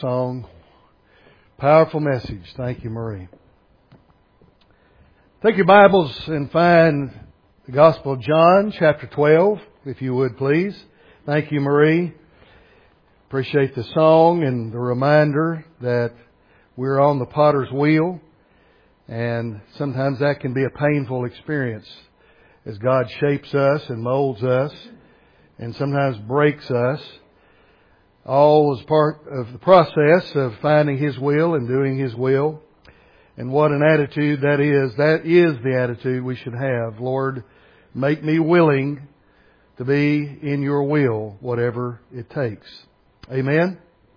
Song. Powerful message. Thank you, Marie. Take your Bibles and find the Gospel of John, chapter 12, if you would, please. Thank you, Marie. Appreciate the song and the reminder that we're on the potter's wheel, and sometimes that can be a painful experience as God shapes us and molds us and sometimes breaks us. All as part of the process of finding His will and doing His will. And what an attitude that is. That is the attitude we should have. Lord, make me willing to be in your will, whatever it takes. Amen.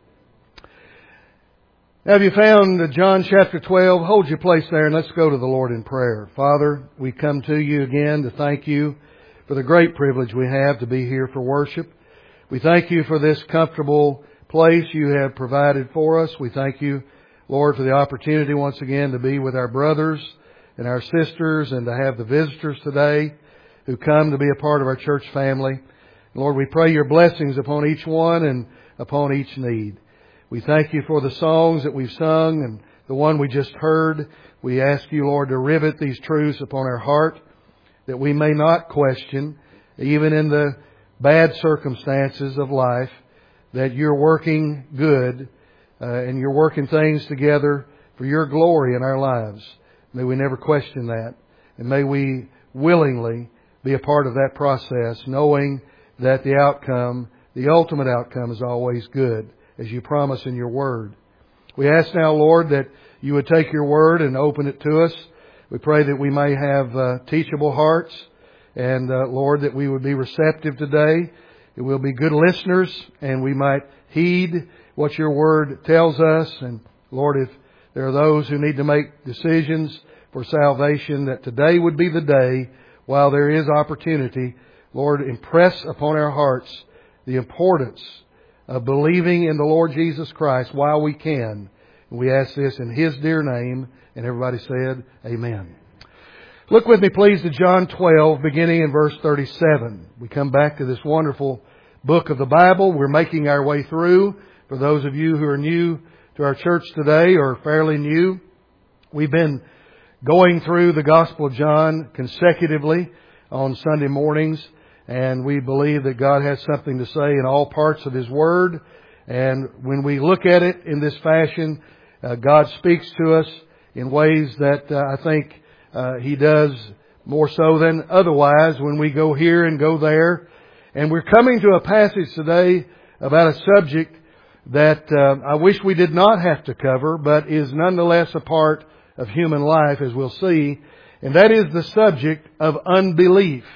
Now, have you found John chapter 12? Hold your place there and let's go to the Lord in prayer. Father, we come to you again to thank you for the great privilege we have to be here for worship. We thank you for this comfortable place you have provided for us. We thank you, Lord, for the opportunity once again to be with our brothers and our sisters and to have the visitors today who come to be a part of our church family. Lord, we pray your blessings upon each one and upon each need. We thank you for the songs that we've sung and the one we just heard. We ask you, Lord, to rivet these truths upon our heart that we may not question, even in the bad circumstances of life, that you're working good and you're working things together for your glory in our lives. May we never question that. And may we willingly be a part of that process, knowing that the outcome, the ultimate outcome, is always good, as you promise in your Word. We ask now, Lord, that you would take your Word and open it to us. We pray that we may have teachable hearts. And, Lord, that we would be receptive today, that we'll be good listeners, and we might heed what your Word tells us. And, Lord, if there are those who need to make decisions for salvation, that today would be the day, while there is opportunity. Lord, impress upon our hearts the importance of believing in the Lord Jesus Christ while we can. And we ask this in His dear name. And everybody said, Amen. Look with me, please, to John 12, beginning in verse 37. We come back to this wonderful book of the Bible. We're making our way through. For those of you who are new to our church today, or fairly new, we've been going through the Gospel of John consecutively on Sunday mornings. And we believe that God has something to say in all parts of His Word. And when we look at it in this fashion, God speaks to us in ways that I think He does more so than otherwise when we go here and go there. And we're coming to a passage today about a subject that I wish we did not have to cover, but is nonetheless a part of human life, as we'll see. And that is the subject of unbelief.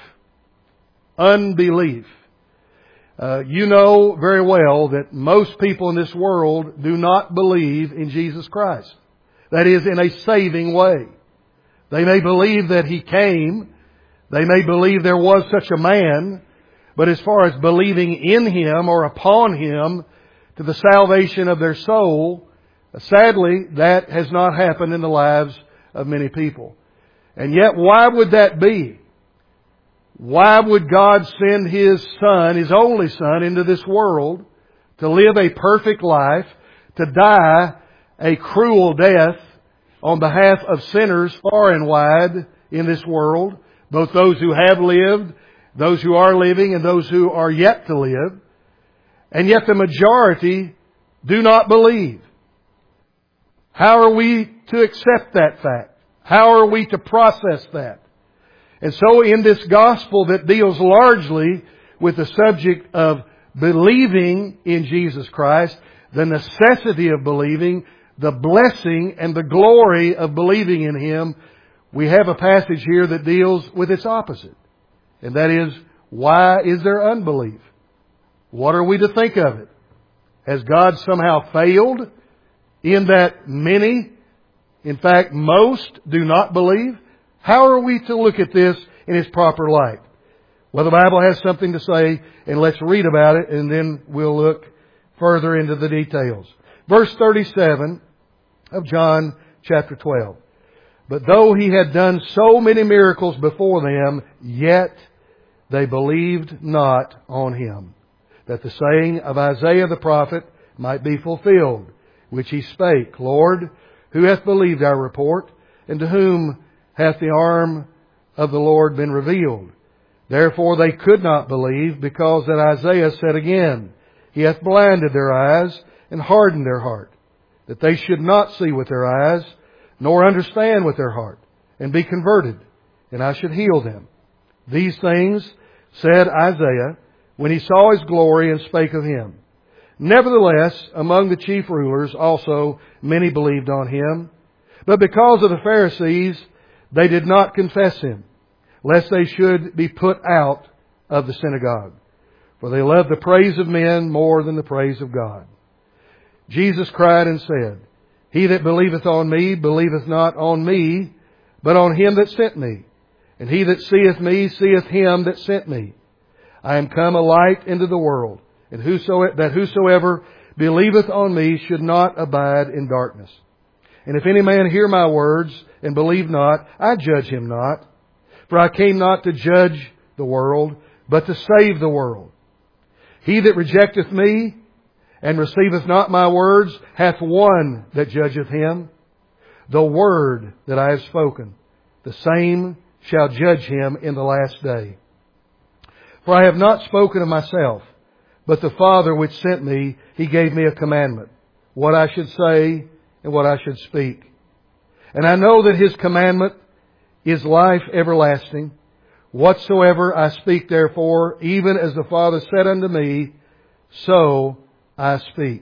Unbelief. You know very well that most people in this world do not believe in Jesus Christ. That is, in a saving way. They may believe that He came. They may believe there was such a man. But as far as believing in Him or upon Him to the salvation of their soul, sadly, that has not happened in the lives of many people. And yet, why would that be? Why would God send His Son, His only Son, into this world to live a perfect life, to die a cruel death on behalf of sinners far and wide in this world, both those who have lived, those who are living, and those who are yet to live. And yet the majority do not believe. How are we to accept that fact? How are we to process that? And so in this gospel that deals largely with the subject of believing in Jesus Christ, the necessity of believing, the blessing and the glory of believing in Him, we have a passage here that deals with its opposite. And that is, why is there unbelief? What are we to think of it? Has God somehow failed in that many, in fact most, do not believe? How are we to look at this in its proper light? Well, the Bible has something to say, and let's read about it, and then we'll look further into the details. Verse 37 of John chapter 12. But though He had done so many miracles before them, yet they believed not on Him, that the saying of Isaiah the prophet might be fulfilled. which he spake. Lord, who hath believed our report? And to whom hath the arm of the Lord been revealed? Therefore they could not believe, because that Isaiah said again, He hath blinded their eyes and hardened their heart, that they should not see with their eyes, nor understand with their heart, and be converted, and I should heal them. These things said Isaiah when he saw His glory and spake of Him. Nevertheless, among the chief rulers also many believed on Him. But because of the Pharisees, they did not confess Him, lest they should be put out of the synagogue. For they loved the praise of men more than the praise of God. Jesus cried and said, He that believeth on me, believeth not on me, but on Him that sent me. And he that seeth me, seeth Him that sent me. I am come a light into the world, and whosoever believeth on me should not abide in darkness. And if any man hear my words and believe not, I judge him not. For I came not to judge the world, but to save the world. He that rejecteth me and receiveth not my words hath one that judgeth him. The word that I have spoken, the same shall judge him in the last day. For I have not spoken of myself, but the Father which sent me, He gave me a commandment, what I should say and what I should speak. And I know that His commandment is life everlasting. Whatsoever I speak therefore, even as the Father said unto me, so I speak.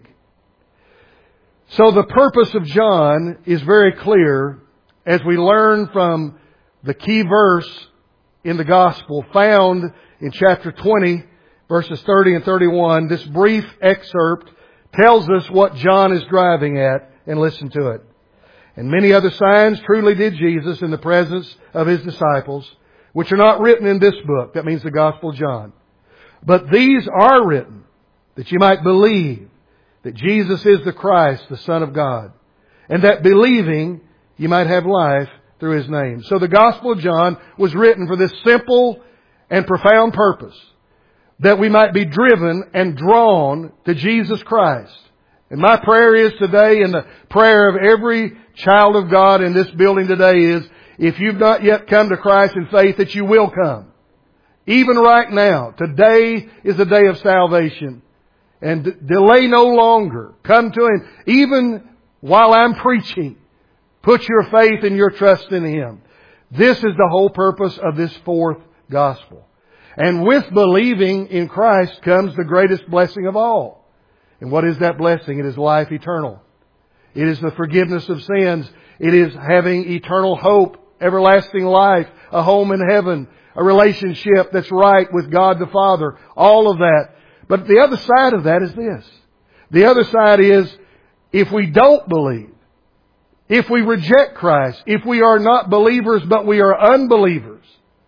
So the purpose of John is very clear as we learn from the key verse in the Gospel found in chapter 20, verses 30 and 31. This brief excerpt tells us what John is driving at, and listen to it. And many other signs truly did Jesus in the presence of His disciples, which are not written in this book. That means the Gospel of John. But these are written that you might believe that Jesus is the Christ, the Son of God, and that believing you might have life through His name. So the Gospel of John was written for this simple and profound purpose, that we might be driven and drawn to Jesus Christ. And my prayer is today, and the prayer of every child of God in this building today is, if you've not yet come to Christ in faith, that you will come. Even right now, today is the day of salvation. And delay no longer. Come to Him. Even while I'm preaching, put your faith and your trust in Him. This is the whole purpose of this fourth gospel. And with believing in Christ comes the greatest blessing of all. And what is that blessing? It is life eternal. It is the forgiveness of sins. It is having eternal hope, everlasting life, a home in heaven, a relationship that's right with God the Father. All of that. But the other side of that is this. The other side is, if we don't believe, if we reject Christ, if we are not believers but we are unbelievers,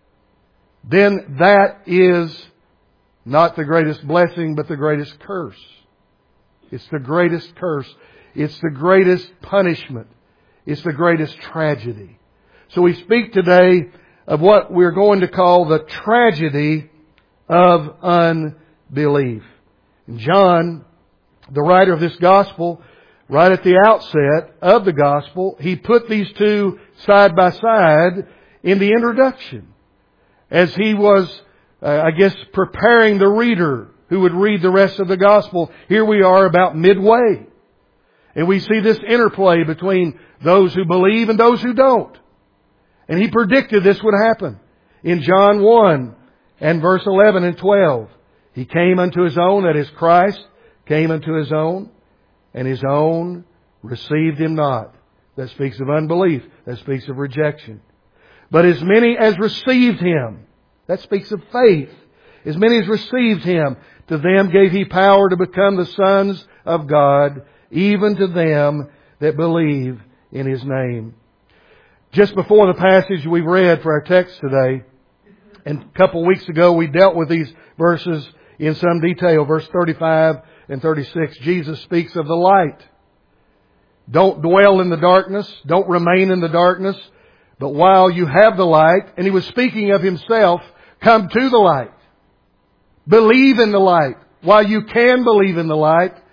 then that is not the greatest blessing but the greatest curse. It's the greatest curse. It's the greatest punishment. It's the greatest tragedy. So we speak today of what we're going to call the tragedy of unbelief. And John, the writer of this gospel, right at the outset of the gospel, he put these two side by side in the introduction. As he was, preparing the reader who would read the rest of the gospel. Here we are about midway. And we see this interplay between those who believe and those who don't. And he predicted this would happen. In John 1 and verse 11 and 12. He came unto His own, that is Christ, came unto His own, and His own received Him not. That speaks of unbelief. That speaks of rejection. But as many as received Him, that speaks of faith. As many as received Him, to them gave He power to become the sons of God, even to them that believe in His name. Just before the passage we've read for our text today, and a couple of weeks ago we dealt with these verses in some detail. Verse 35 and 36, Jesus speaks of the light. Don't dwell in the darkness. Don't remain in the darkness. But while you have the light, and He was speaking of Himself, come to the light. Believe in the light while you can believe in the light.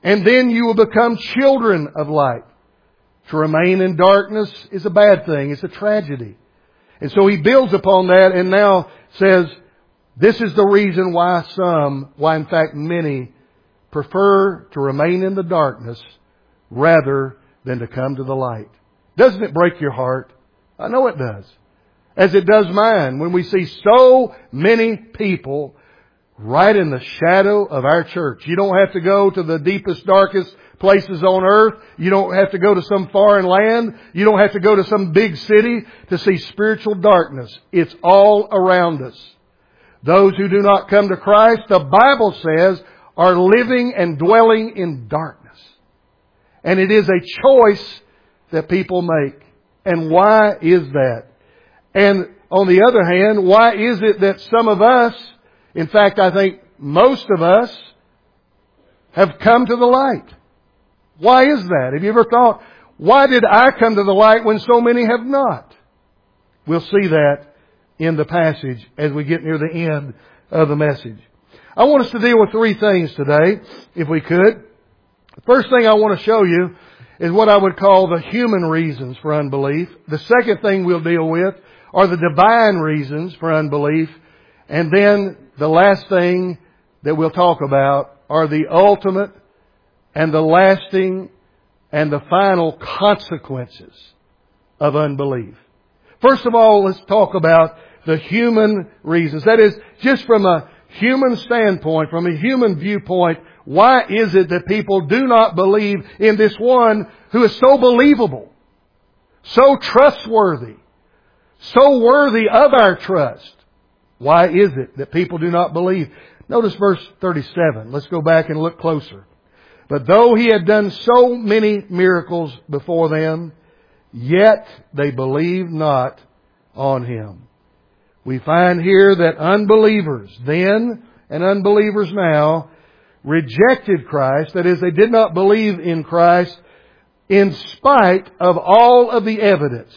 And then you will become children of light. To remain in darkness is a bad thing. It's a tragedy. And so he builds upon that and now says, this is the reason why in fact many, prefer to remain in the darkness rather than to come to the light. Doesn't it break your heart? I know it does. As it does mine, when we see so many people right in the shadow of our church. You don't have to go to the deepest, darkest places on earth. You don't have to go to some foreign land. You don't have to go to some big city to see spiritual darkness. It's all around us. Those who do not come to Christ, the Bible says, are living and dwelling in darkness. And it is a choice that people make. And why is that? And on the other hand, why is it that some of us, in fact, I think most of us, have come to the light? Why is that? Have you ever thought, why did I come to the light when so many have not? We'll see that in the passage as we get near the end of the message. I want us to deal with three things today, if we could. The first thing I want to show you is what I would call the human reasons for unbelief. The second thing we'll deal with are the divine reasons for unbelief. And then the last thing that we'll talk about are the ultimate and the lasting and the final consequences of unbelief. First of all, let's talk about the human reasons. That is, just from a human standpoint, from a human viewpoint, why is it that people do not believe in this one who is so believable, so trustworthy, so worthy of our trust? Why is it that people do not believe? Notice verse 37. Let's go back and look closer. But though he had done so many miracles before them, yet they believed not on him. We find here that unbelievers then and unbelievers now rejected Christ. That is, they did not believe in Christ in spite of all of the evidence.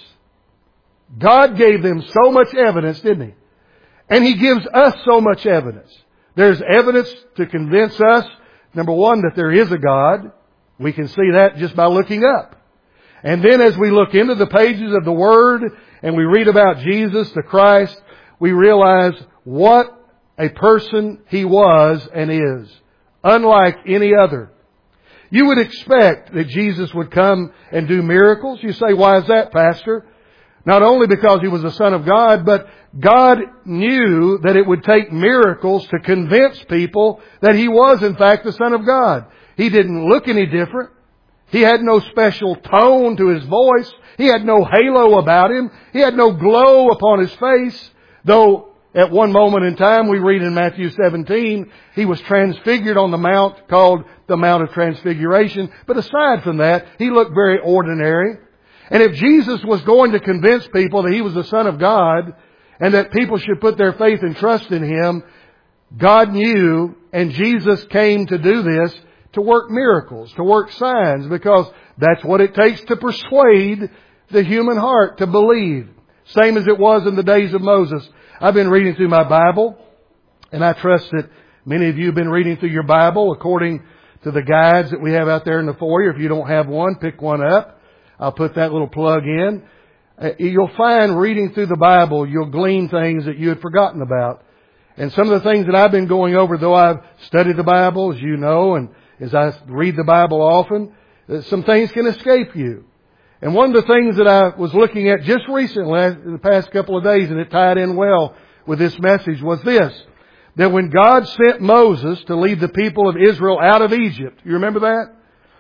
God gave them so much evidence, didn't He? And He gives us so much evidence. There's evidence to convince us, number one, that there is a God. We can see that just by looking up. And then as we look into the pages of the Word and we read about Jesus, the Christ, we realize what a person He was and is, unlike any other. You would expect that Jesus would come and do miracles. You say, why is that, Pastor? Not only because He was the Son of God, but God knew that it would take miracles to convince people that He was in fact the Son of God. He didn't look any different. He had no special tone to His voice. He had no halo about Him. He had no glow upon His face. Though at one moment in time, we read in Matthew 17, He was transfigured on the mount called the Mount of Transfiguration. But aside from that, He looked very ordinary. And if Jesus was going to convince people that He was the Son of God and that people should put their faith and trust in Him, God knew, and Jesus came to do this, to work miracles, to work signs, because that's what it takes to persuade the human heart to believe. Same as it was in the days of Moses. I've been reading through my Bible, and I trust that many of you have been reading through your Bible according to the guides that we have out there in the foyer. If you don't have one, pick one up. I'll put that little plug in. You'll find reading through the Bible, you'll glean things that you had forgotten about. And some of the things that I've been going over, though I've studied the Bible, as you know, and as I read the Bible often, some things can escape you. And one of the things that I was looking at just recently, in the past couple of days, and it tied in well with this message, was this. That when God sent Moses to lead the people of Israel out of Egypt, you remember that?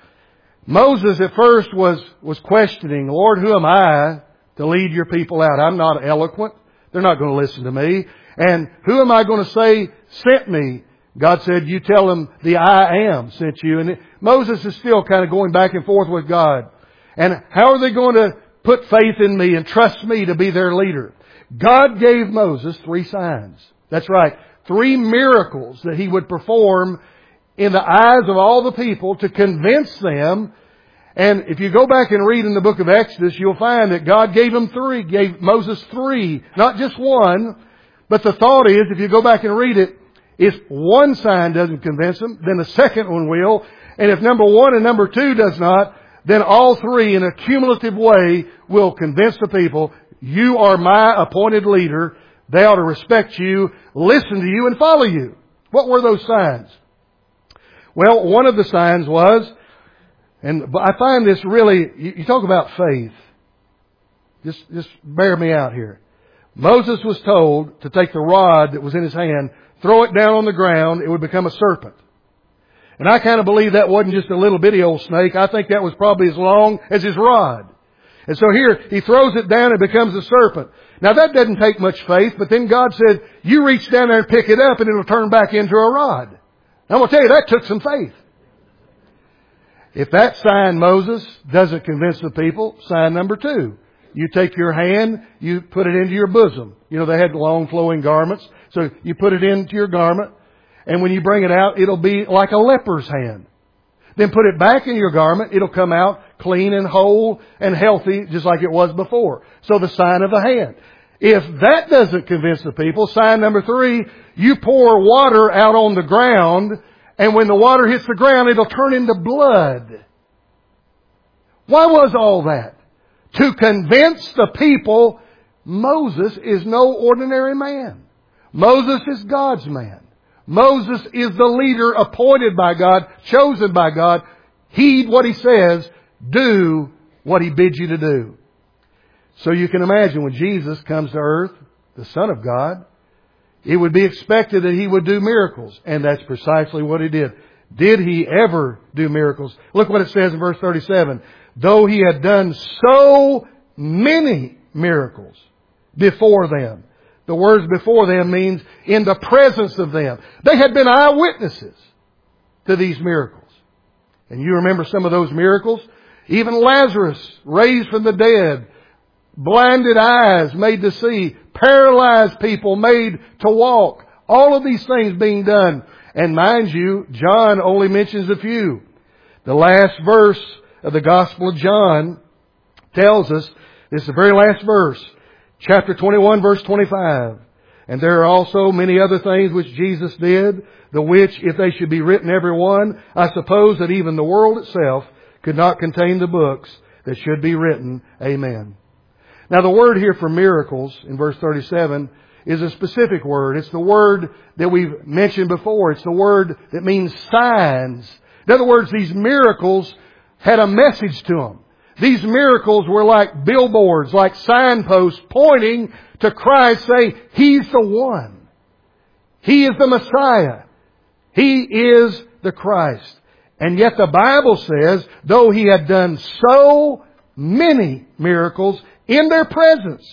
Moses at first was questioning, Lord, who am I to lead your people out? I'm not eloquent. They're not going to listen to me. And who am I going to say sent me? God said, you tell them the I am sent you. And Moses is still kind of going back and forth with God. And how are they going to put faith in me and trust me to be their leader? God gave Moses 3 signs. That's right. 3 miracles that he would perform in the eyes of all the people to convince them. And if you go back and read in the book of Exodus, you'll find that God gave Moses 3, not just 1. But the thought is, if you go back and read it, if one sign doesn't convince them, then the second one will. And if number one and number two does not, then all three in a cumulative way will convince the people, you are my appointed leader. They ought to respect you, listen to you, and follow you. What were those signs? Well, one of the signs was, and I find this really, you talk about faith. Just bear me out here. Moses was told to take the rod that was in his hand, throw it down on the ground, it would become a serpent. And I kind of believe that wasn't just a little bitty old snake. I think that was probably as long as his rod. And so here, he throws it down and it becomes a serpent. Now that doesn't take much faith, but then God said, you reach down there and pick it up and it'll turn back into a rod. I'm going to tell you, that took some faith. If that sign, Moses, doesn't convince the people, sign number two. You take your hand, you put it into your bosom. You know, they had long flowing garments. So you put it into your garment, and when you bring it out, it'll be like a leper's hand. Then put it back in your garment, it'll come out clean and whole and healthy, just like it was before. So the sign of the hand. If that doesn't convince the people, sign number three, you pour water out on the ground, and when the water hits the ground, it'll turn into blood. Why was all that? To convince the people Moses is no ordinary man. Moses is God's man. Moses is the leader appointed by God, chosen by God. Heed what he says. Do what he bids you to do. So you can imagine when Jesus comes to earth, the Son of God, it would be expected that he would do miracles. And that's precisely what he did. Did he ever do miracles? Look what it says in verse 37. Though he had done so many miracles before them. The words before them means in the presence of them. They had been eyewitnesses to these miracles. And you remember some of those miracles? Even Lazarus raised from the dead. Blinded eyes made to see. Paralyzed people made to walk. All of these things being done. And mind you, John only mentions a few. The last verse of the Gospel of John tells us, this is the very last verse, chapter 21, verse 25. And there are also many other things which Jesus did, the which, if they should be written every one, I suppose that even the world itself could not contain the books that should be written. Amen. Now the word here for miracles in verse 37 is a specific word. It's the word that we've mentioned before. It's the word that means signs. In other words, these miracles had a message to them. These miracles were like billboards, like signposts pointing to Christ, saying, He's the one. He is the Messiah. He is the Christ. And yet the Bible says, though He had done so many miracles in their presence,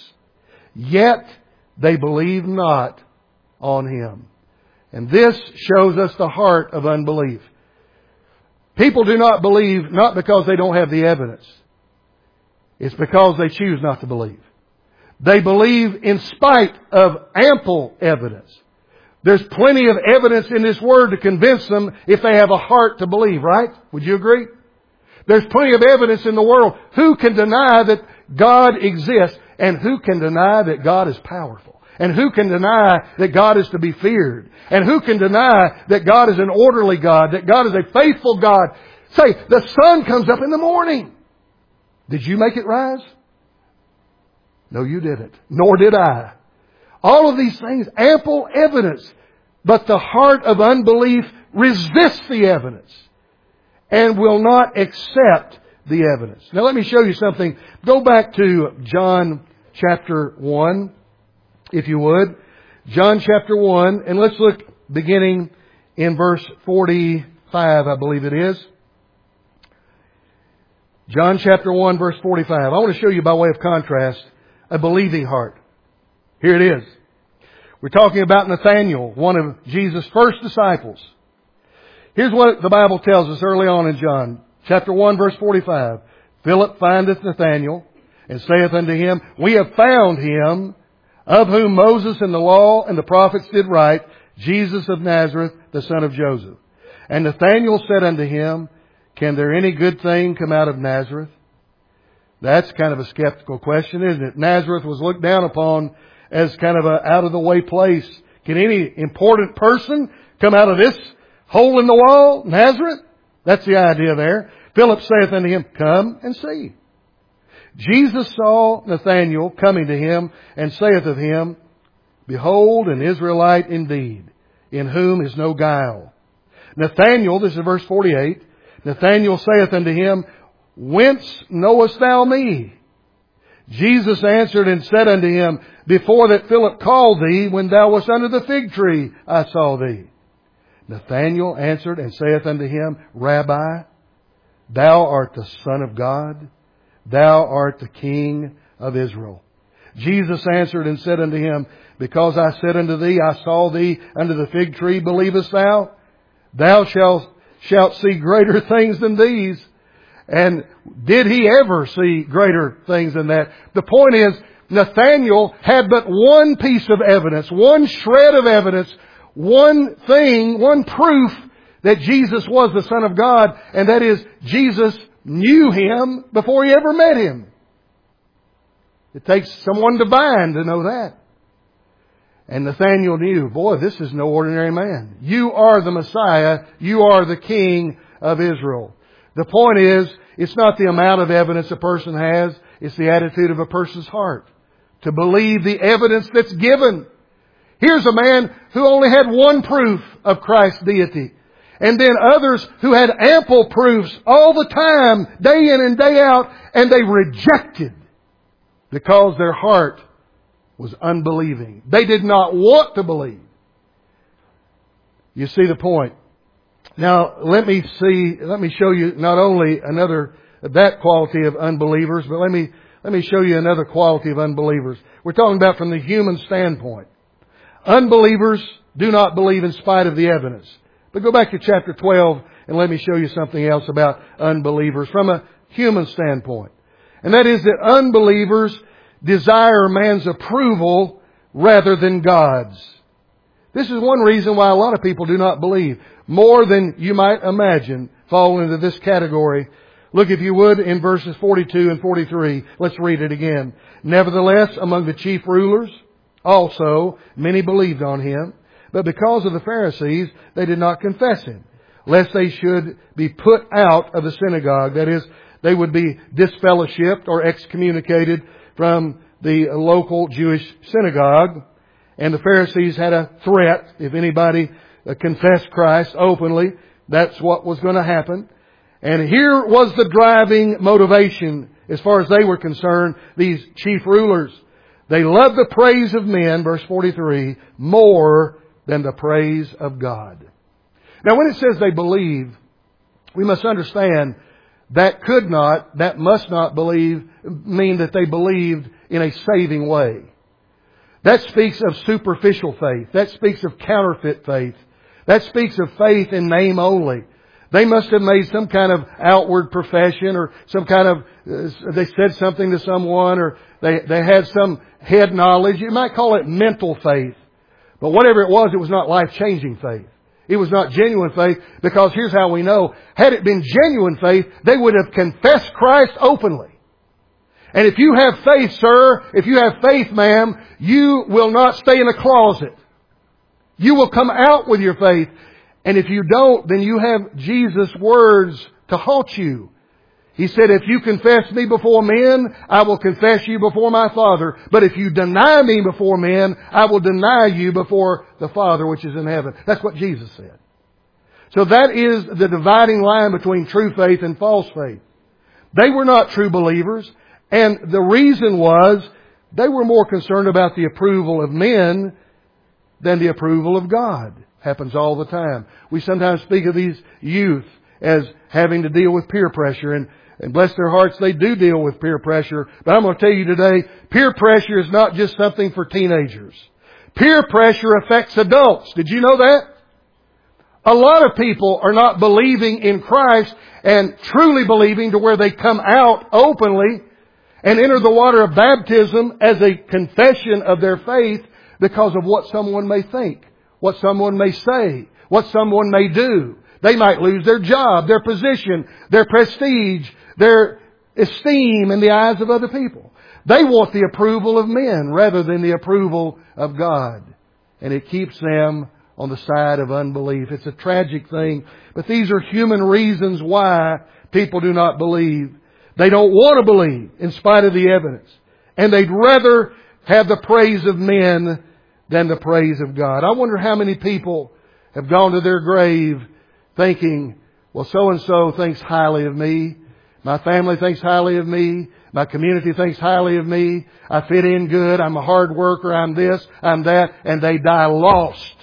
yet they believed not on Him. And this shows us the heart of unbelief. People do not believe not because they don't have the evidence. It's because they choose not to believe. They believe in spite of ample evidence. There's plenty of evidence in this Word to convince them if they have a heart to believe, right? Would you agree? There's plenty of evidence in the world. Who can deny that God exists? And who can deny that God is powerful? And who can deny that God is to be feared? And who can deny that God is an orderly God? That God is a faithful God? Say, the sun comes up in the morning. Did you make it rise? No, you didn't. Nor did I. All of these things, ample evidence. But the heart of unbelief resists the evidence and will not accept the evidence. Now let me show you something. Go back to John chapter 1, if you would. John chapter 1, and let's look beginning in verse 45, I believe it is. John chapter 1, verse 45. I want to show you by way of contrast a believing heart. Here it is. We're talking about Nathanael, one of Jesus' first disciples. Here's what the Bible tells us early on in John. Chapter 1, verse 45. Philip findeth Nathanael, and saith unto him, We have found him, of whom Moses and the law and the prophets did write, Jesus of Nazareth, the son of Joseph. And Nathanael said unto him, Can there any good thing come out of Nazareth? That's kind of a skeptical question, isn't it? Nazareth was looked down upon as kind of a out-of-the-way place. Can any important person come out of this hole in the wall, Nazareth? That's the idea there. Philip saith unto him, Come and see. Jesus saw Nathanael coming to him, and saith of him, Behold, an Israelite indeed, in whom is no guile. Nathanael, this is verse 48, Nathanael saith unto him, Whence knowest thou me? Jesus answered and said unto him, Before that Philip called thee, when thou wast under the fig tree, I saw thee. Nathanael answered and saith unto him, Rabbi, thou art the Son of God. Thou art the King of Israel. Jesus answered and said unto him, Because I said unto thee, I saw thee under the fig tree, believest thou? Thou shalt see greater things than these. And did he ever see greater things than that? The point is, Nathanael had but one piece of evidence, one shred of evidence, one thing, one proof that Jesus was the Son of God, and that is Jesus knew Him before he ever met Him. It takes someone divine to know that. And Nathanael knew, boy, this is no ordinary man. You are the Messiah. You are the King of Israel. The point is, it's not the amount of evidence a person has, it's the attitude of a person's heart. To believe the evidence that's given. Here's a man who only had one proof of Christ's deity. And then others who had ample proofs all the time, day in and day out, and they rejected because their heart was unbelieving. They did not want to believe. You see the point. Now, let me show you not only that quality of unbelievers, but let me show you another quality of unbelievers. We're talking about from the human standpoint. Unbelievers do not believe in spite of the evidence. But go back to chapter 12 and let me show you something else about unbelievers from a human standpoint. And that is that unbelievers desire man's approval rather than God's. This is one reason why a lot of people do not believe. More than you might imagine fall into this category. Look, if you would, in verses 42 and 43. Let's read it again. Nevertheless, among the chief rulers also many believed on Him. But because of the Pharisees, they did not confess Him, lest they should be put out of the synagogue. That is, they would be disfellowshipped or excommunicated from the local Jewish synagogue. And the Pharisees had a threat. If anybody confessed Christ openly, that's what was going to happen. And here was the driving motivation as far as they were concerned, these chief rulers. They loved the praise of men, verse 43, more than the praise of God. Now when it says they believe, we must understand that must not mean that they believed in a saving way. That speaks of superficial faith. That speaks of counterfeit faith. That speaks of faith in name only. They must have made some kind of outward profession or some kind of, they said something to someone or they had some head knowledge. You might call it mental faith. But whatever it was not life-changing faith. It was not genuine faith, because here's how we know. Had it been genuine faith, they would have confessed Christ openly. And if you have faith, sir, if you have faith, ma'am, you will not stay in a closet. You will come out with your faith. And if you don't, then you have Jesus' words to haunt you. He said, if you confess me before men, I will confess you before my Father. But if you deny me before men, I will deny you before the Father which is in heaven. That's what Jesus said. So that is the dividing line between true faith and false faith. They were not true believers. And the reason was they were more concerned about the approval of men than the approval of God. Happens all the time. We sometimes speak of these youth as having to deal with peer pressure. And bless their hearts, they do deal with peer pressure. But I'm going to tell you today, peer pressure is not just something for teenagers. Peer pressure affects adults. Did you know that? A lot of people are not believing in Christ and truly believing to where they come out openly and enter the water of baptism as a confession of their faith because of what someone may think, what someone may say, what someone may do. They might lose their job, their position, their prestige, their esteem in the eyes of other people. They want the approval of men rather than the approval of God. And it keeps them on the side of unbelief. It's a tragic thing, but these are human reasons why people do not believe. They don't want to believe in spite of the evidence. And they'd rather have the praise of men than the praise of God. I wonder how many people have gone to their grave thinking, well, so-and-so thinks highly of me. My family thinks highly of me. My community thinks highly of me. I fit in good. I'm a hard worker. I'm this. I'm that. And they die lost.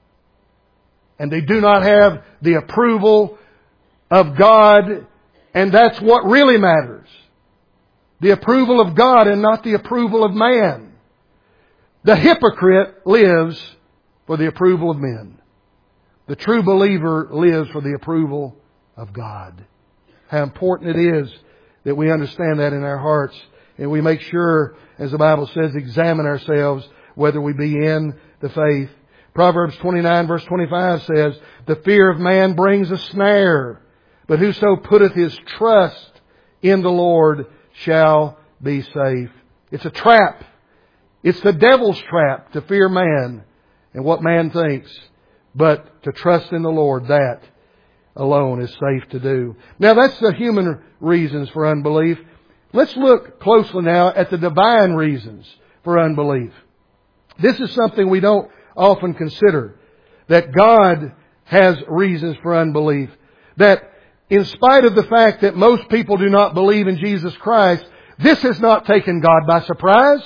And they do not have the approval of God. And that's what really matters. The approval of God and not the approval of man. The hypocrite lives for the approval of men. The true believer lives for the approval of God. How important it is that we understand that in our hearts. And we make sure, as the Bible says, examine ourselves whether we be in the faith. Proverbs 29 verse 25 says, the fear of man brings a snare, but whoso putteth his trust in the Lord shall be safe. It's a trap. It's the devil's trap to fear man and what man thinks. But to trust in the Lord, that alone is safe to do. Now that's the human reasons for unbelief. Let's look closely now at the divine reasons for unbelief. This is something we don't often consider. That God has reasons for unbelief. That in spite of the fact that most people do not believe in Jesus Christ, this has not taken God by surprise.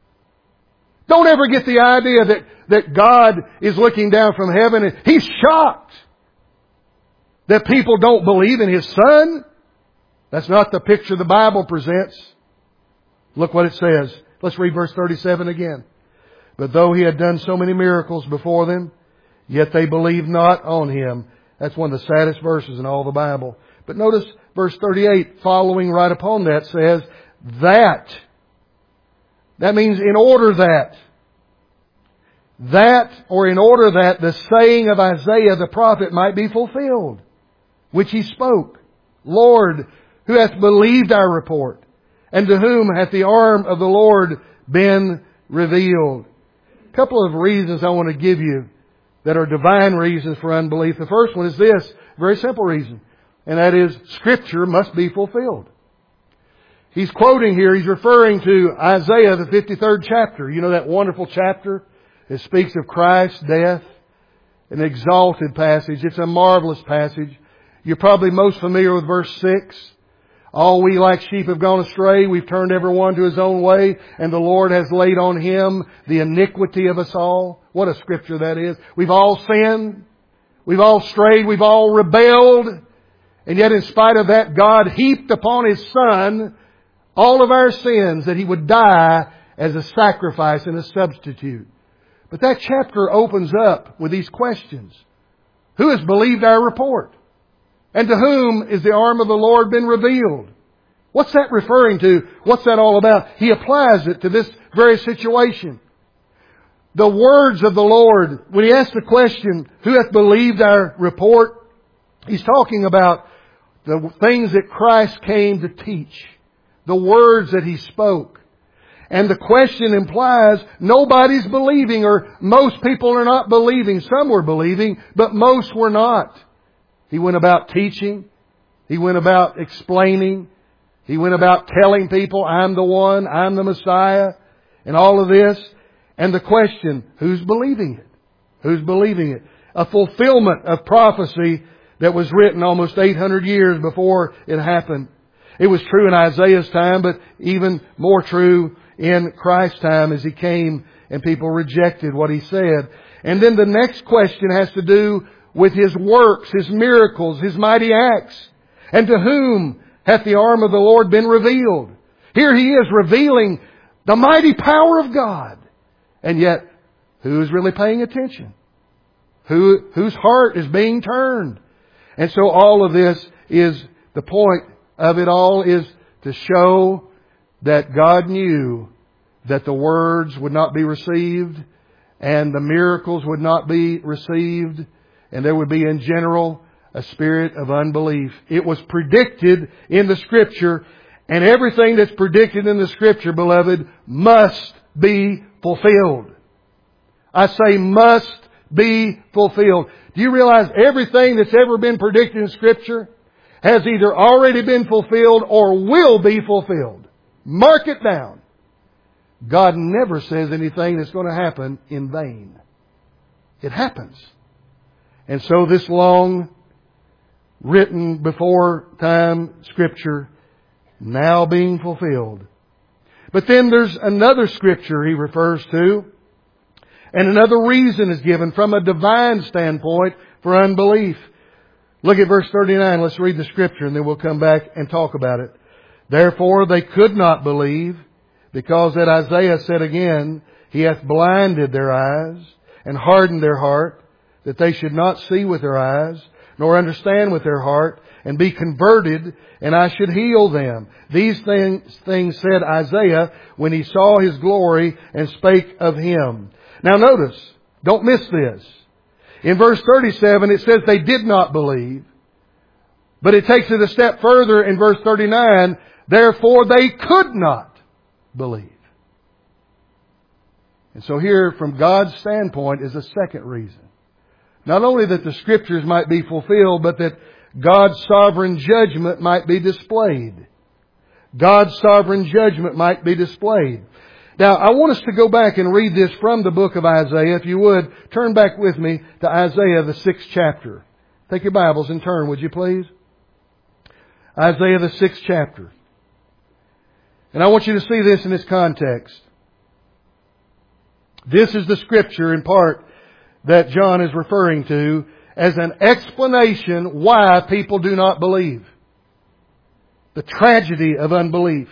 Don't ever get the idea that God is looking down from heaven and He's shocked that people don't believe in His Son. That's not the picture the Bible presents. Look what it says. Let's read verse 37 again. But though He had done so many miracles before them, yet they believed not on Him. That's one of the saddest verses in all the Bible. But notice verse 38 following right upon that says, that means in order that the saying of Isaiah the prophet might be fulfilled, which he spoke. Lord, who hath believed our report? And to whom hath the arm of the Lord been revealed? A couple of reasons I want to give you that are divine reasons for unbelief. The first one is this, very simple reason. And that is, Scripture must be fulfilled. He's quoting here, he's referring to Isaiah, the 53rd chapter. You know that wonderful chapter? It speaks of Christ's death. An exalted passage. It's a marvelous passage. You're probably most familiar with verse 6. All we like sheep have gone astray. We've turned every one to his own way. And the Lord has laid on Him the iniquity of us all. What a scripture that is. We've all sinned. We've all strayed. We've all rebelled. And yet in spite of that, God heaped upon His Son all of our sins, that He would die as a sacrifice and a substitute. But that chapter opens up with these questions. Who has believed our report? And to whom is the arm of the Lord been revealed? What's that referring to? What's that all about? He applies it to this very situation. The words of the Lord, when He asks the question, who hath believed our report? He's talking about the things that Christ came to teach. The words that He spoke. And the question implies nobody's believing, or most people are not believing. Some were believing, but most were not. He went about teaching. He went about explaining. He went about telling people, I'm the one, I'm the Messiah, and all of this. And the question, who's believing it? Who's believing it? A fulfillment of prophecy that was written almost 800 years before it happened. It was true in Isaiah's time, but even more true in Christ's time as He came and people rejected what He said. And then the next question has to do with His works, His miracles, His mighty acts. And to whom hath the arm of the Lord been revealed? Here He is revealing the mighty power of God. And yet, who's really paying attention? Whose heart is being turned? And so all of this is, the point of it all is to show that God knew that the words would not be received and the miracles would not be received, and there would be in general a spirit of unbelief. It was predicted in the Scripture, and everything that's predicted in the Scripture, beloved, must be fulfilled. I say must be fulfilled. Do you realize everything that's ever been predicted in Scripture has either already been fulfilled or will be fulfilled? Mark it down. God never says anything that's going to happen in vain. It happens. And so this long written before time Scripture now being fulfilled. But then there's another Scripture he refers to, and another reason is given from a divine standpoint for unbelief. Look at verse 39. Let's read the Scripture and then we'll come back and talk about it. Therefore they could not believe, because that Isaiah said again, He hath blinded their eyes and hardened their heart, that they should not see with their eyes, nor understand with their heart, and be converted, and I should heal them. These things said Isaiah when he saw His glory and spake of Him. Now notice, don't miss this. In verse 37 it says they did not believe. But it takes it a step further in verse 39. Therefore they could not believe. And so here from God's standpoint is a second reason. Not only that the Scriptures might be fulfilled, but that God's sovereign judgment might be displayed. God's sovereign judgment might be displayed. Now, I want us to go back and read this from the book of Isaiah. If you would, turn back with me to Isaiah, the 6th chapter. Take your Bibles and turn, would you please? Isaiah, the 6th chapter. And I want you to see this in its context. This is the Scripture, in part, that John is referring to as an explanation why people do not believe. The tragedy of unbelief.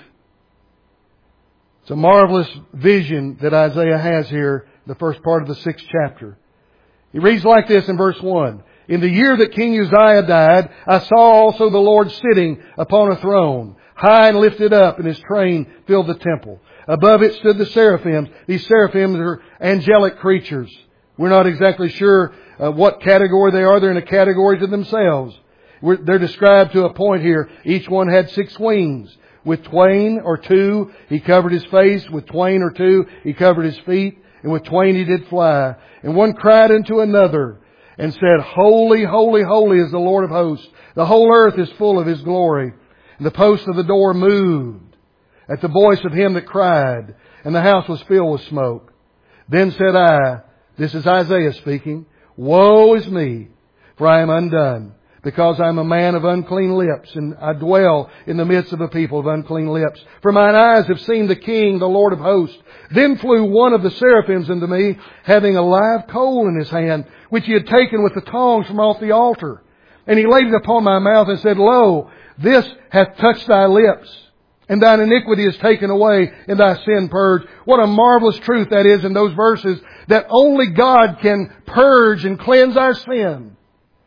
It's a marvelous vision that Isaiah has here, the first part of the 6th chapter. He reads like this in verse 1. In the year that King Uzziah died, I saw also the Lord sitting upon a throne, high and lifted up, and His train filled the temple. Above it stood the seraphims. These seraphims are angelic creatures. We're not exactly sure what category they are. They're in a category to themselves. They're described to a point here. Each one had 6 wings. With twain or two, He covered His face. With twain or two, He covered His feet. And with twain He did fly. And one cried unto another and said, Holy, holy, holy is the Lord of hosts. The whole earth is full of His glory. And the post of the door moved at the voice of him that cried, and the house was filled with smoke. Then said I, this is Isaiah speaking, Woe is me, for I am undone, because I am a man of unclean lips, and I dwell in the midst of a people of unclean lips. For mine eyes have seen the King, the Lord of hosts. Then flew one of the seraphims unto me, having a live coal in his hand, which he had taken with the tongs from off the altar. And he laid it upon my mouth and said, Lo, this hath touched thy lips, and thine iniquity is taken away, and thy sin purged. What a marvelous truth that is in those verses, that only God can purge and cleanse our sin.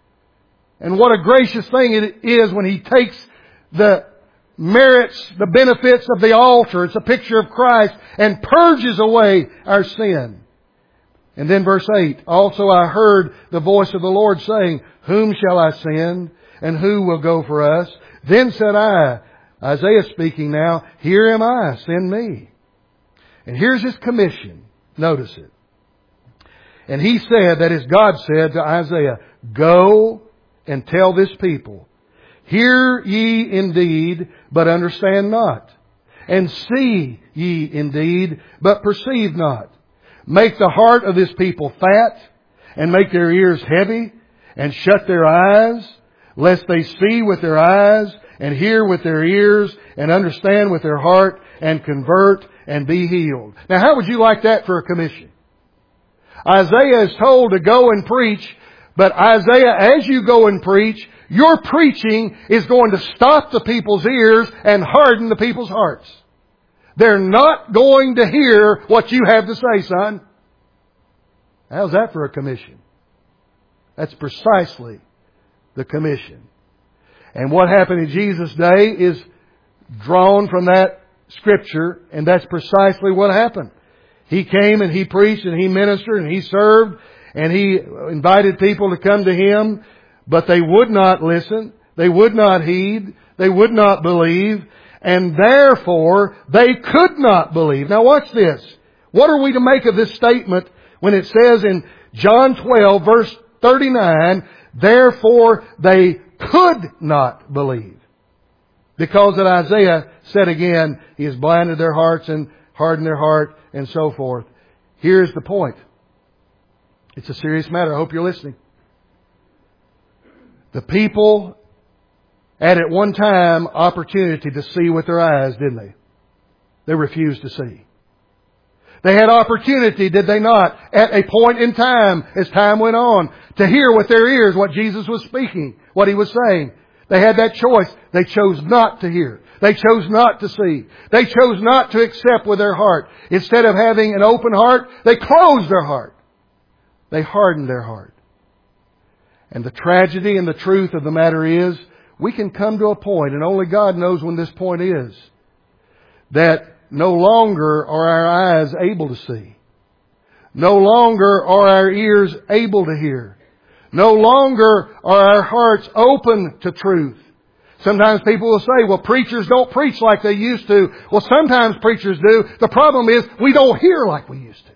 And what a gracious thing it is when He takes the merits, the benefits of the altar, it's a picture of Christ, and purges away our sin. And then verse 8, Also I heard the voice of the Lord saying, Whom shall I send, and who will go for us? Then said I, Isaiah speaking now, Here am I, send me. And here's His commission. Notice it. And He said, that is God said to Isaiah, Go and tell this people, Hear ye indeed, but understand not. And see ye indeed, but perceive not. Make the heart of this people fat, and make their ears heavy, and shut their eyes, lest they see with their eyes, and hear with their ears, and understand with their heart, and convert, and be healed. Now how would you like that for a commission? Isaiah is told to go and preach, but Isaiah, as you go and preach, your preaching is going to stop the people's ears and harden the people's hearts. They're not going to hear what you have to say, son. How's that for a commission? That's precisely the commission. And what happened in Jesus' day is drawn from that Scripture, and that's precisely what happened. He came and He preached and He ministered and He served and He invited people to come to Him, but they would not listen, they would not heed, they would not believe, and therefore they could not believe. Now watch this. What are we to make of this statement when it says in John 12 verse 39, therefore they could not believe. Because that Isaiah said again, He has blinded their hearts and hardened their heart and so forth. Here's the point. It's a serious matter. I hope you're listening. The people had at one time opportunity to see with their eyes, didn't they? They refused to see. They had opportunity, did they not, at a point in time, as time went on, to hear with their ears what Jesus was speaking, what He was saying. They had that choice. They chose not to hear. They chose not to see. They chose not to accept with their heart. Instead of having an open heart, they closed their heart. They hardened their heart. And the tragedy and the truth of the matter is, we can come to a point, and only God knows when this point is, that no longer are our eyes able to see. No longer are our ears able to hear. No longer are our hearts open to truth. Sometimes people will say, well, preachers don't preach like they used to. Well, sometimes preachers do. The problem is we don't hear like we used to.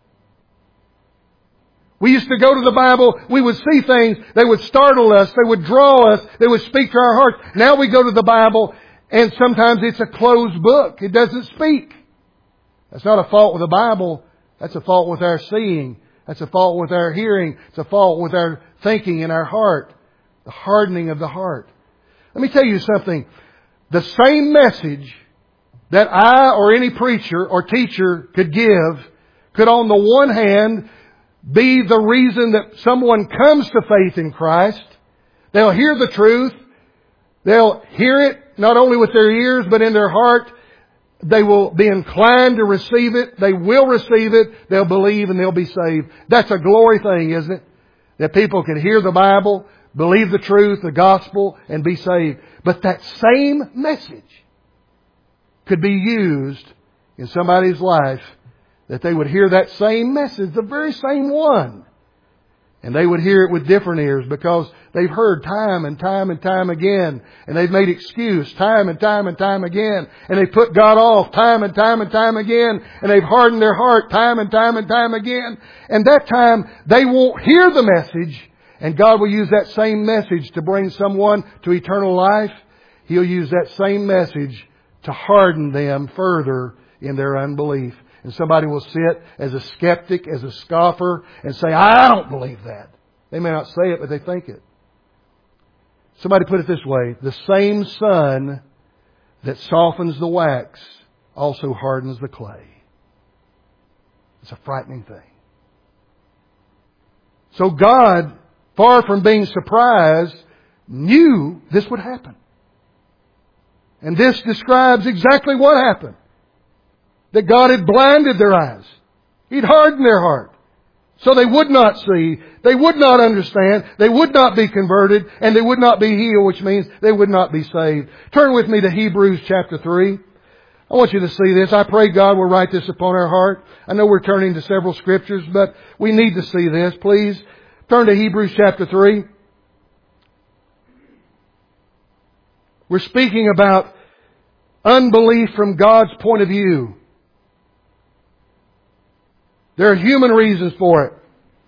We used to go to the Bible, we would see things, they would startle us, they would draw us, they would speak to our hearts. Now we go to the Bible and sometimes it's a closed book. It doesn't speak. That's not a fault with the Bible. That's a fault with our seeing. That's a fault with our hearing. It's a fault with our thinking in our heart. The hardening of the heart. Let me tell you something. The same message that I or any preacher or teacher could give could on the one hand be the reason that someone comes to faith in Christ. They'll hear the truth. They'll hear it not only with their ears but in their heart. They will be inclined to receive it. They will receive it. They'll believe and they'll be saved. That's a glory thing, isn't it? That people can hear the Bible, believe the truth, the gospel, and be saved. But that same message could be used in somebody's life, that they would hear that same message, the very same one. And they would hear it with different ears because they've heard time and time and time again. And they've made excuse time and time and time again. And they've put God off time and time and time again. And they've hardened their heart time and time and time again. And that time they won't hear the message. And God will use that same message to bring someone to eternal life. He'll use that same message to harden them further in their unbelief. And somebody will sit as a skeptic, as a scoffer, and say, I don't believe that. They may not say it, but they think it. Somebody put it this way, the same sun that softens the wax also hardens the clay. It's a frightening thing. So God, far from being surprised, knew this would happen. And this describes exactly what happened. That God had blinded their eyes. He'd hardened their heart. So they would not see, they would not understand, they would not be converted, and they would not be healed, which means they would not be saved. Turn with me to Hebrews chapter 3. I want you to see this. I pray God will write this upon our heart. I know we're turning to several scriptures, but we need to see this. Please turn to Hebrews chapter 3. We're speaking about unbelief from God's point of view. There are human reasons for it.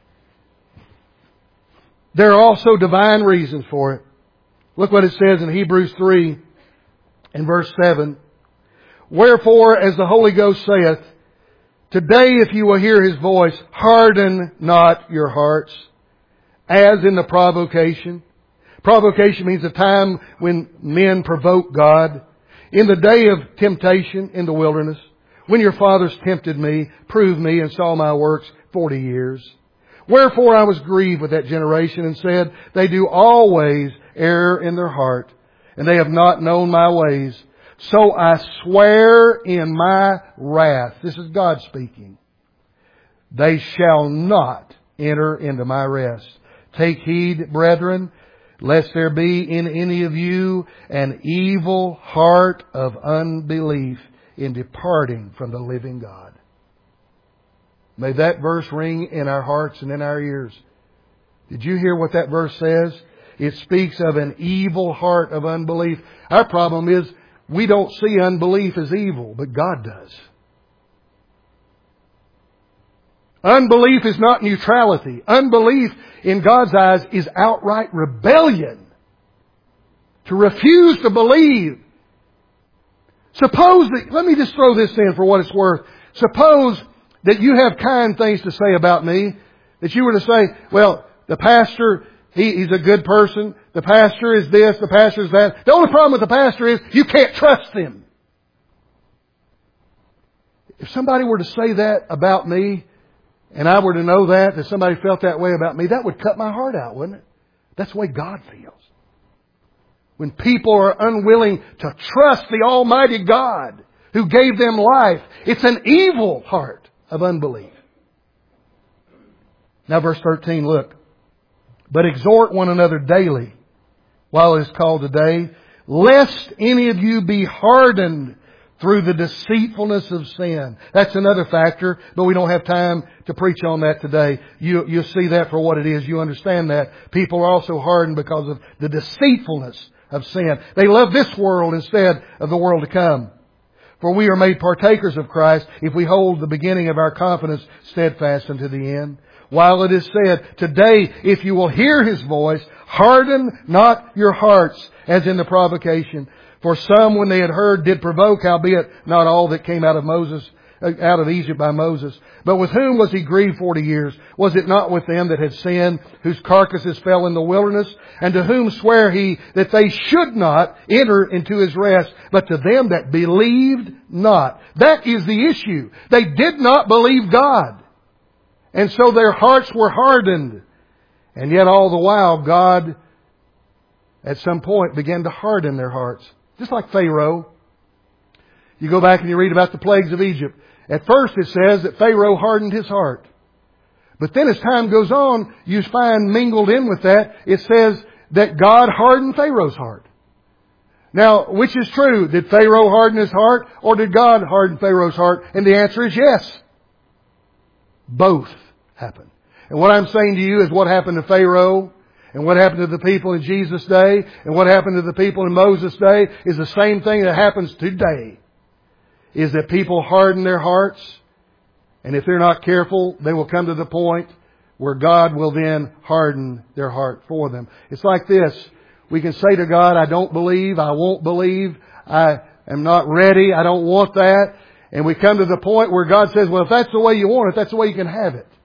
There are also divine reasons for it. Look what it says in Hebrews 3 and verse 7. Wherefore, as the Holy Ghost saith, today if you will hear His voice, harden not your hearts, as in the provocation. Provocation means a time when men provoke God. In the day of temptation in the wilderness, when your fathers tempted me, proved me, and saw my works 40 years. Wherefore I was grieved with that generation and said, they do always err in their heart, and they have not known my ways. So I swear in my wrath, this is God speaking, they shall not enter into my rest. Take heed, brethren, lest there be in any of you an evil heart of unbelief in departing from the living God. May that verse ring in our hearts and in our ears. Did you hear what that verse says? It speaks of an evil heart of unbelief. Our problem is we don't see unbelief as evil, but God does. Unbelief is not neutrality. Unbelief in God's eyes is outright rebellion. To refuse to believe. Suppose that, let me just throw this in for what it's worth. Suppose that you have kind things to say about me. That you were to say, well, the pastor, he's a good person. The pastor is this, the pastor is that. The only problem with the pastor is you can't trust him. If somebody were to say that about me, and I were to know that somebody felt that way about me, that would cut my heart out, wouldn't it? That's the way God feels. When people are unwilling to trust the Almighty God who gave them life, it's an evil heart of unbelief. Now verse 13, look. But exhort one another daily while it is called today, lest any of you be hardened through the deceitfulness of sin. That's another factor, but we don't have time to preach on that today. You'll see that for what it is. You understand that. People are also hardened because of the deceitfulness of sin. They love this world instead of the world to come. For we are made partakers of Christ if we hold the beginning of our confidence steadfast unto the end. While it is said, today if you will hear His voice, harden not your hearts as in the provocation. For some, when they had heard, did provoke, howbeit not all that came out of Egypt by Moses. But with whom was he grieved 40 years? Was it not with them that had sinned, whose carcasses fell in the wilderness? And to whom sware he that they should not enter into his rest, but to them that believed not? That is the issue. They did not believe God. And so their hearts were hardened. And yet all the while, God, at some point, began to harden their hearts. Just like Pharaoh. You go back and you read about the plagues of Egypt. At first it says that Pharaoh hardened his heart. But then as time goes on, you find mingled in with that, it says that God hardened Pharaoh's heart. Now, which is true? Did Pharaoh harden his heart or did God harden Pharaoh's heart? And the answer is yes. Both happened. And what I'm saying to you is what happened to Pharaoh and what happened to the people in Jesus' day and what happened to the people in Moses' day is the same thing that happens today. Is that people harden their hearts, and if they're not careful, they will come to the point where God will then harden their heart for them. It's like this. We can say to God, I don't believe, I won't believe, I am not ready, I don't want that. And we come to the point where God says, well, if that's the way you want it, that's the way you can have it.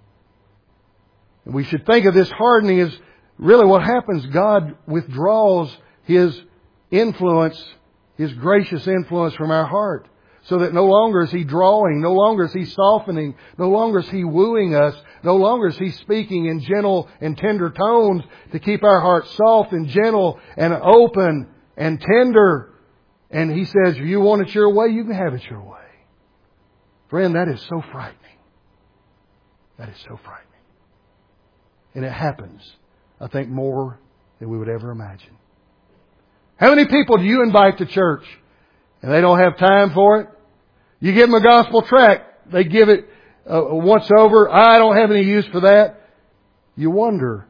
And we should think of this hardening as really what happens. God withdraws His influence, His gracious influence from our heart. So that no longer is He drawing, no longer is He softening, no longer is He wooing us, no longer is He speaking in gentle and tender tones to keep our hearts soft and gentle and open and tender. And He says, if you want it your way, you can have it your way. Friend, that is so frightening. That is so frightening. And it happens, I think, more than we would ever imagine. How many people do you invite to church and they don't have time for it? You give them a gospel tract, they give it once over. I don't have any use for that. You wonder,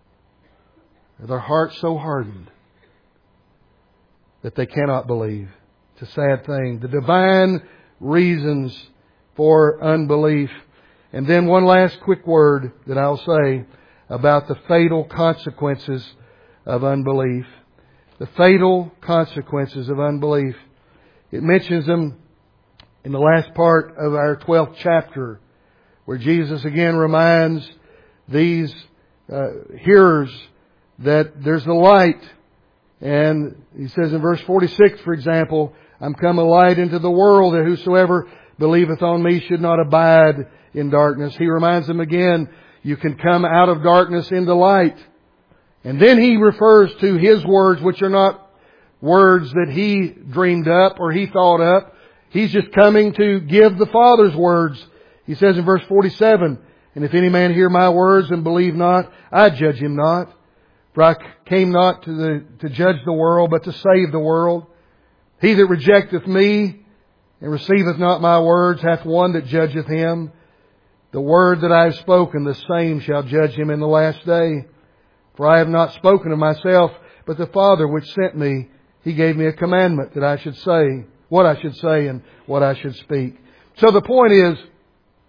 are their hearts so hardened that they cannot believe? It's a sad thing. The divine reasons for unbelief. And then one last quick word that I'll say about the fatal consequences of unbelief. The fatal consequences of unbelief. It mentions them in the last part of our 12th chapter, where Jesus again reminds these hearers that there's the light. And He says in verse 46, for example, I'm come a light into the world, that whosoever believeth on me should not abide in darkness. He reminds them again, you can come out of darkness into light. And then He refers to His words, which are not words that He dreamed up or He thought up. He's just coming to give the Father's words. He says in verse 47, and if any man hear my words and believe not, I judge him not. For I came not to judge the world, but to save the world. He that rejecteth me and receiveth not my words hath one that judgeth him. The word that I have spoken, the same shall judge him in the last day. For I have not spoken of myself, but the Father which sent me, He gave me a commandment that I should say what I should say and what I should speak. So the point is,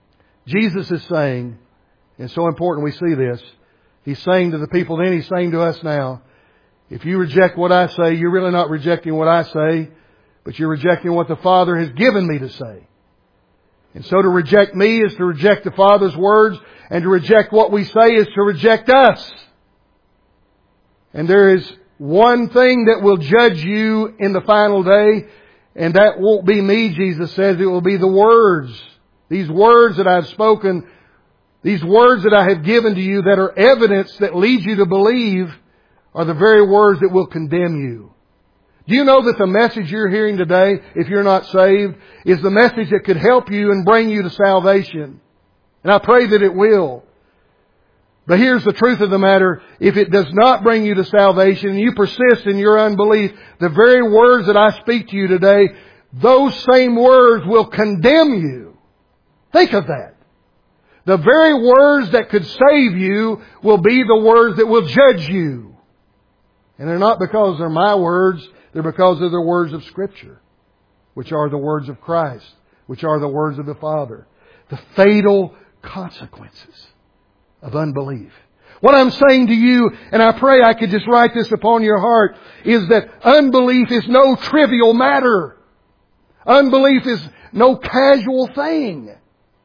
Jesus is saying, and it's so important we see this, He's saying to the people then, He's saying to us now, if you reject what I say, you're really not rejecting what I say, but you're rejecting what the Father has given me to say. And so to reject me is to reject the Father's words, and to reject what we say is to reject us. And there is one thing that will judge you in the final day, and that won't be me, Jesus says. It will be the words. These words that I've spoken, these words that I have given to you that are evidence that leads you to believe are the very words that will condemn you. Do you know that the message you're hearing today, if you're not saved, is the message that could help you and bring you to salvation? And I pray that it will. But here's the truth of the matter. If it does not bring you to salvation and you persist in your unbelief, the very words that I speak to you today, those same words will condemn you. Think of that. The very words that could save you will be the words that will judge you. And they're not because they're my words. They're because of the words of Scripture, which are the words of Christ, which are the words of the Father. The fatal consequences of unbelief. What I'm saying to you, and I pray I could just write this upon your heart, is that unbelief is no trivial matter. Unbelief is no casual thing.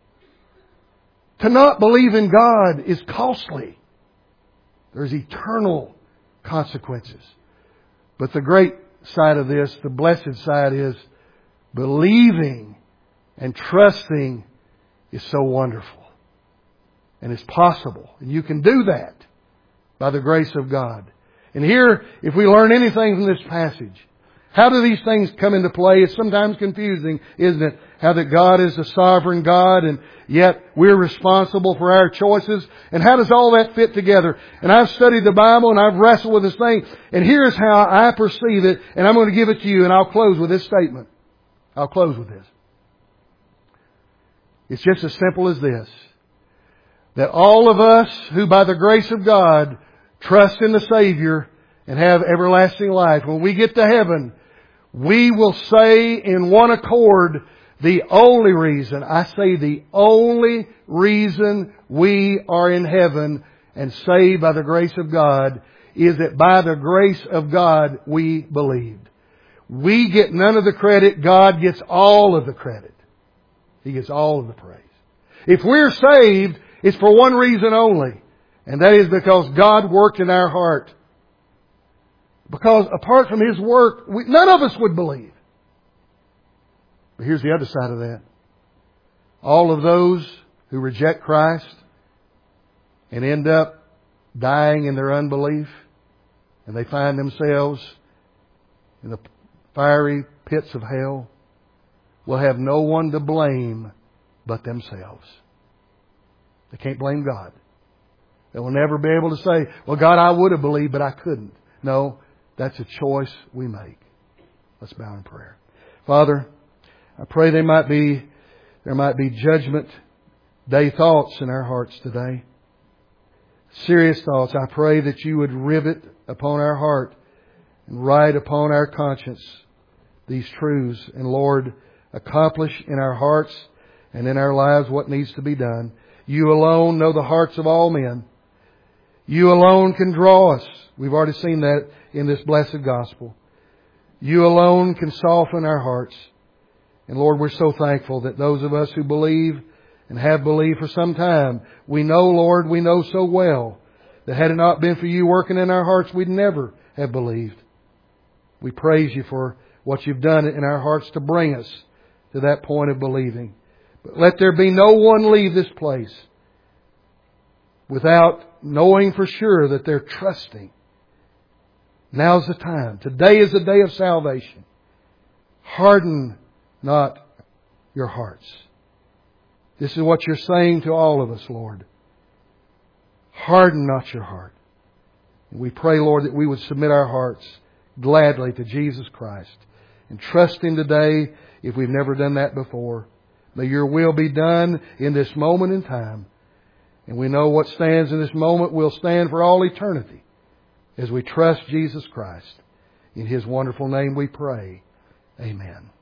To not believe in God is costly. There's eternal consequences. But the great side of this, the blessed side, is believing and trusting is so wonderful. And it's possible. And you can do that by the grace of God. And here, if we learn anything from this passage, how do these things come into play? It's sometimes confusing, isn't it? How that God is a sovereign God and yet we're responsible for our choices. And how does all that fit together? And I've studied the Bible and I've wrestled with this thing. And here's how I perceive it. And I'm going to give it to you, and I'll close with this statement. I'll close with this. It's just as simple as this. That all of us who by the grace of God trust in the Savior and have everlasting life, when we get to heaven, we will say in one accord, the only reason, I say the only reason we are in heaven and saved by the grace of God is that by the grace of God we believed. We get none of the credit. God gets all of the credit. He gets all of the praise. If we're saved, it's for one reason only, and that is because God worked in our heart. Because apart from His work, none of us would believe. But here's the other side of that. All of those who reject Christ and end up dying in their unbelief, and they find themselves in the fiery pits of hell, will have no one to blame but themselves. They can't blame God. They will never be able to say, well, God, I would have believed, but I couldn't. No, that's a choice we make. Let's bow in prayer. Father, I pray there might be judgment day thoughts in our hearts today. Serious thoughts. I pray that you would rivet upon our heart and write upon our conscience these truths. And Lord, accomplish in our hearts and in our lives what needs to be done. You alone know the hearts of all men. You alone can draw us. We've already seen that in this blessed gospel. You alone can soften our hearts. And Lord, we're so thankful that those of us who believe and have believed for some time, we know, Lord, we know so well that had it not been for you working in our hearts, we'd never have believed. We praise you for what you've done in our hearts to bring us to that point of believing. But let there be no one leave this place without knowing for sure that they're trusting. Now's the time. Today is the day of salvation. Harden not your hearts. This is what you're saying to all of us, Lord. Harden not your heart. We pray, Lord, that we would submit our hearts gladly to Jesus Christ and trust Him today if we've never done that before. May your will be done in this moment in time. And we know what stands in this moment will stand for all eternity as we trust Jesus Christ. In His wonderful name we pray. Amen.